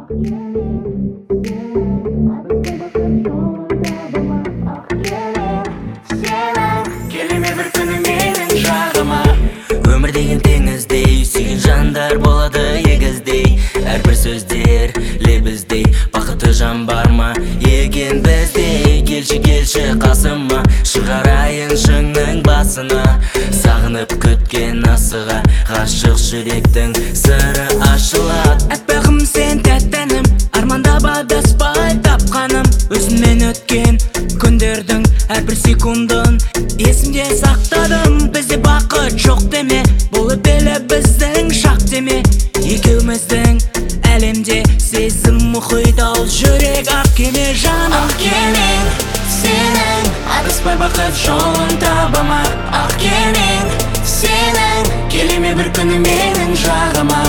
Келеме бір күні менің жағыма. Өмір деген теңіздей, сүйген жандар болады егіздей. Әрбір сөздер лебіздей, бақытты жан бар ма екен біздей. Келші қасыма, шығарайын шыңның басына. Сағынып күткен асыға, ғашық жүректің сыры ашылады. Әппағым сен тәттәнім, армандап адаспай тапқаным. Өзіммен өткен күндердің әрбір секундын есімде сақтадым. Бізде бақыт жоқ деме, бұл өтпелі біздің шақ деме. Екеуміздің әлемде сезім мұхит, ал жүрек ақ кеме жаным. Ақ кемең сенің, адаспай бақыт жолын табама. Ақ кемең сенің, келеме бір күні менің жағыма.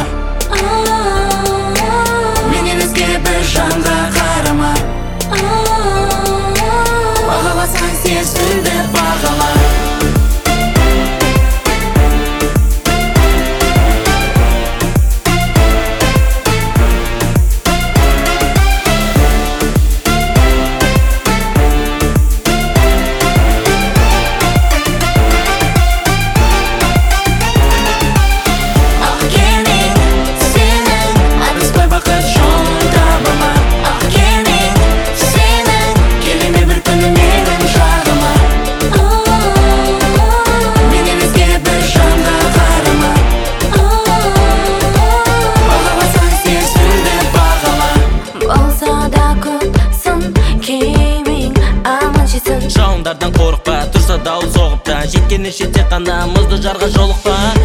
Менен өзге бір жанға қарама. Бағаласаң сезімді бағала. Жауындардан қорықпа, тұрса дауыл соғып та, жеткені шетте қана мұзды жарға жолықпа.